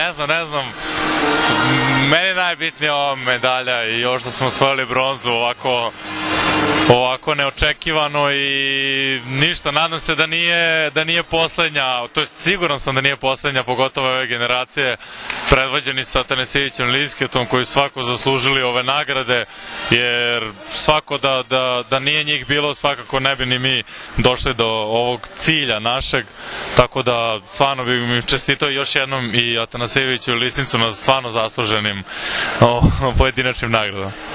Ne znam. Meni je najbitnija ova medalja i još što smo osvojili bronzu ovako neočekivano i ništa, nadam se da nije poslednja, to jest siguran sam da nije poslednja, pogotovo ove generacije predvođeni sa Atanasijevićem Lisketom koji svako zaslužili ove nagrade, jer svako da nije njih bilo, svakako ne bi ni mi došli do ovog cilja našeg, tako da stvarno bih mi čestitao još jednom i Atanasijeviću i Lisnicu na stvarno zasluženim pojedinačnim nagradama.